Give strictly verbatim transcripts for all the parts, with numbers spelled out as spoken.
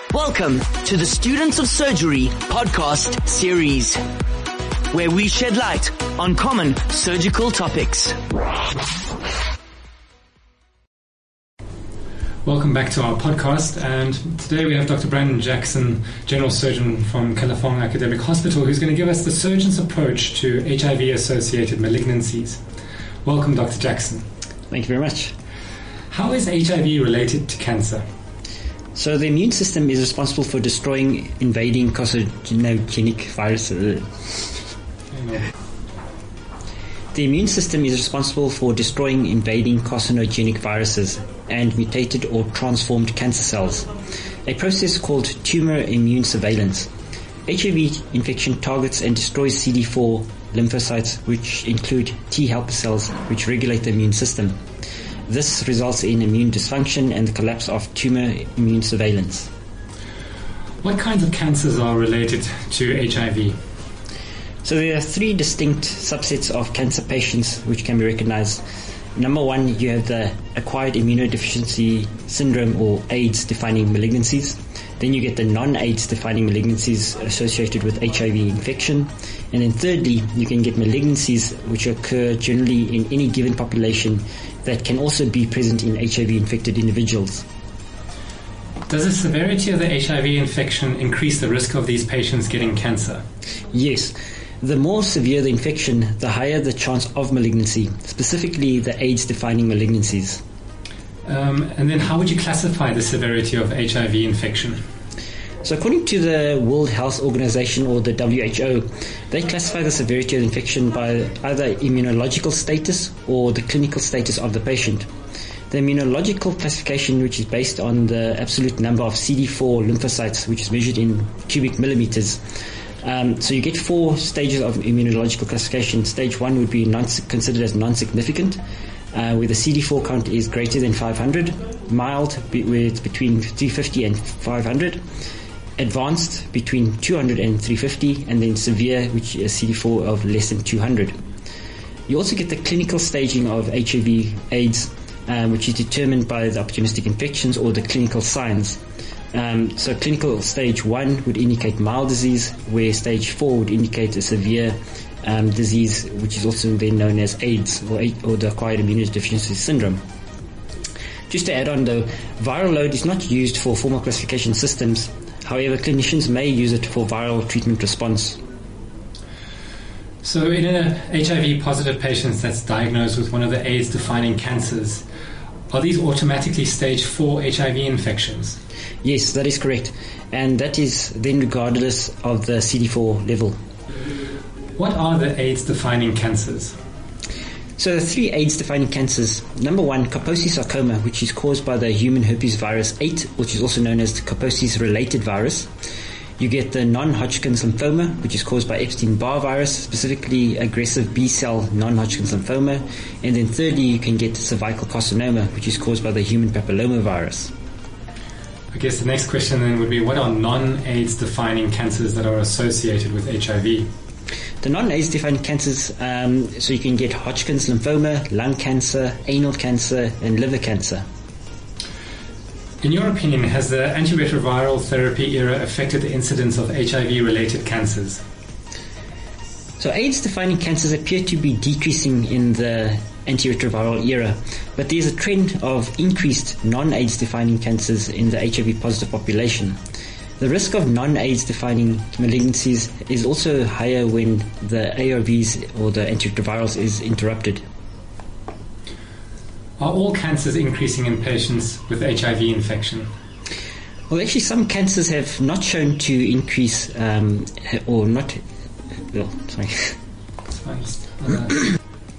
Welcome to the Students of Surgery podcast series, where we shed light on common surgical topics. Welcome back to our podcast, and today we have Doctor Brandon Jackson, General Surgeon from Kalafong Academic Hospital, who's going to give us the surgeon's approach to H I V-associated malignancies. Welcome, Doctor Jackson. Thank you very much. How is H I V related to cancer? So the immune system is responsible for destroying invading carcinogenic viruses. The immune system is responsible for destroying invading carcinogenic viruses and mutated or transformed cancer cells, a process called tumor immune surveillance. H I V infection targets and destroys C D four lymphocytes, which include T helper cells, which regulate the immune system. This results in immune dysfunction and the collapse of tumor immune surveillance. What kinds of cancers are related to H I V? So there are three distinct subsets of cancer patients which can be recognized. Number one, you have the acquired immunodeficiency syndrome or AIDS defining malignancies. Then you get the non-AIDS defining malignancies associated with H I V infection. And then thirdly, you can get malignancies which occur generally in any given population that can also be present in H I V infected individuals. Does the severity of the H I V infection increase the risk of these patients getting cancer? Yes. The more severe the infection, the higher the chance of malignancy, specifically the AIDS-defining malignancies. Um, and then how would you classify the severity of H I V infection? So according to the World Health Organization, or the W H O, they classify the severity of the infection by either immunological status or the clinical status of the patient. The immunological classification, which is based on the absolute number of C D four lymphocytes, which is measured in cubic millimeters. Um, so you get four stages of immunological classification. Stage one would be non- considered as non-significant, uh, where the C D four count is greater than five hundred. Mild, be- where it's between three fifty and five hundred. Advanced, between two hundred and three fifty. And then severe, which is C D four of less than two hundred. You also get the clinical staging of H I V AIDS, um, which is determined by the opportunistic infections or the clinical signs. Um, so clinical stage one would indicate mild disease, where stage four would indicate a severe um, disease, which is also then known as AIDS or, or the acquired immunodeficiency syndrome. Just to add on though, viral load is not used for formal classification systems. However, clinicians may use it for viral treatment response. So in a H I V positive patient that's diagnosed with one of the AIDS defining cancers, are these automatically stage four H I V infections? Yes, that is correct. And that is then regardless of the C D four level. What are the AIDS-defining cancers? So the three AIDS-defining cancers. Number one, Kaposi sarcoma, which is caused by the human herpes virus eight, which is also known as the Kaposi's-related virus. You get the non-Hodgkin's lymphoma, which is caused by Epstein-Barr virus, specifically aggressive B-cell non-Hodgkin's lymphoma. And then thirdly, you can get cervical carcinoma, which is caused by the human papillomavirus. I guess the next question then would be, what are non-AIDS defining cancers that are associated with H I V? The non-AIDS defining cancers, um, so you can get Hodgkin's lymphoma, lung cancer, anal cancer, and liver cancer. In your opinion, has the antiretroviral therapy era affected the incidence of H I V-related cancers? So AIDS-defining cancers appear to be decreasing in the antiretroviral era, but there's a trend of increased non-AIDS defining cancers in the H I V-positive population. The risk of non-AIDS defining malignancies is also higher when the A R Vs or the antiretrovirals is interrupted. Are all cancers increasing in patients with H I V infection? Well, actually, some cancers have not shown to increase um, or not. Oh, sorry. That's fine. Uh,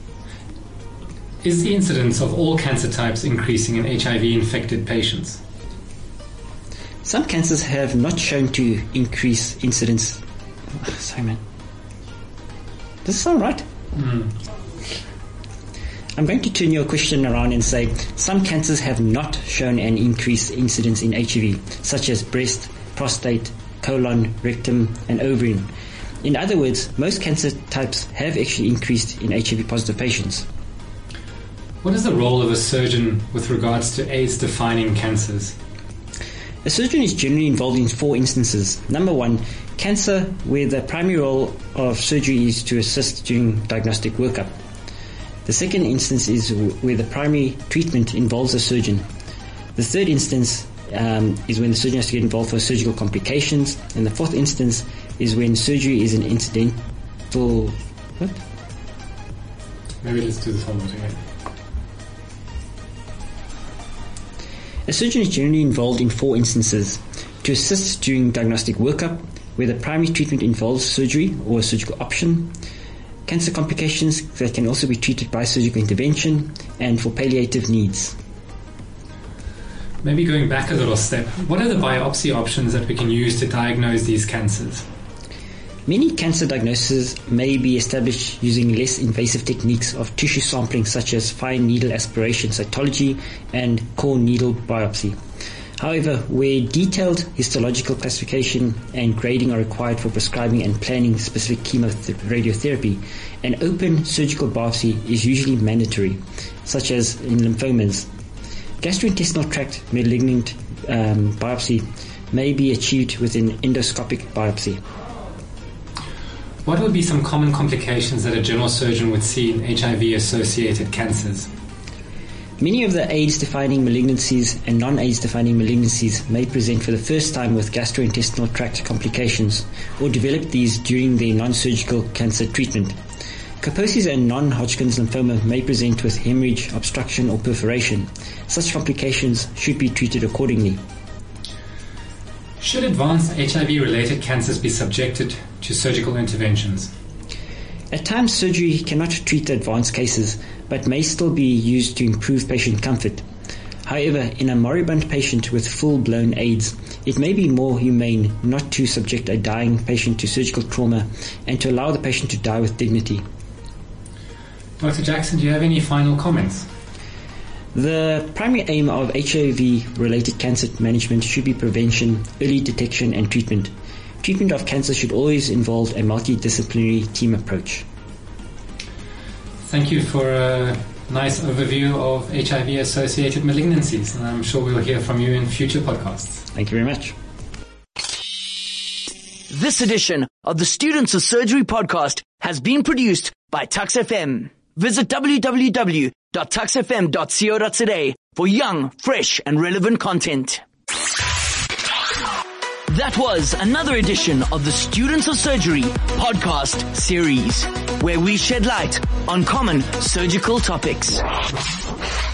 is the incidence of all cancer types increasing in H I V-infected patients? Some cancers have not shown to increase incidence. Oh, sorry, man. Does this sound right? Mm. I'm going to turn your question around and say some cancers have not shown an increased incidence in H I V, such as breast, prostate, colon, rectum, and ovarian. In other words, most cancer types have actually increased in H I V-positive patients. What is the role of a surgeon with regards to AIDS-defining cancers? A surgeon is generally involved in four instances. Number one, cancer, where the primary role of surgery is to assist during diagnostic workup. The second instance is where the primary treatment involves a surgeon. The third instance um, is when the surgeon has to get involved for surgical complications. And the fourth instance is when surgery is an incidental... What? Maybe let's do this whole thing again. A surgeon is generally involved in four instances: to assist during diagnostic workup, where the primary treatment involves surgery or a surgical option, cancer complications that can also be treated by surgical intervention, and for palliative needs. Maybe going back a little step, what are the biopsy options that we can use to diagnose these cancers? Many cancer diagnoses may be established using less invasive techniques of tissue sampling such as fine needle aspiration cytology and core needle biopsy. However, where detailed histological classification and grading are required for prescribing and planning specific chemoradiotherapy, an open surgical biopsy is usually mandatory, such as in lymphomas. Gastrointestinal tract malignant um, biopsy may be achieved with an endoscopic biopsy. What would be some common complications that a general surgeon would see in H I V-associated cancers? Many of the AIDS-defining malignancies and non-AIDS-defining malignancies may present for the first time with gastrointestinal tract complications or develop these during their non-surgical cancer treatment. Kaposi's and non-Hodgkin's lymphoma may present with hemorrhage, obstruction, or perforation. Such complications should be treated accordingly. Should advanced H I V-related cancers be subjected to surgical interventions? At times, surgery cannot treat the advanced cases, but may still be used to improve patient comfort. However, in a moribund patient with full-blown AIDS, it may be more humane not to subject a dying patient to surgical trauma and to allow the patient to die with dignity. Doctor Jackson, do you have any final comments? The primary aim of H I V-related cancer management should be prevention, early detection, and treatment. Treatment of cancer should always involve a multidisciplinary team approach. Thank you for a nice overview of H I V-associated malignancies, and I'm sure we'll hear from you in future podcasts. Thank you very much. This edition of the Students of Surgery podcast has been produced by Tux F M. Visit w w w dot tux f m dot co dot z a for young, fresh, and relevant content. That was another edition of the Students of Surgery podcast series, where we shed light on common surgical topics.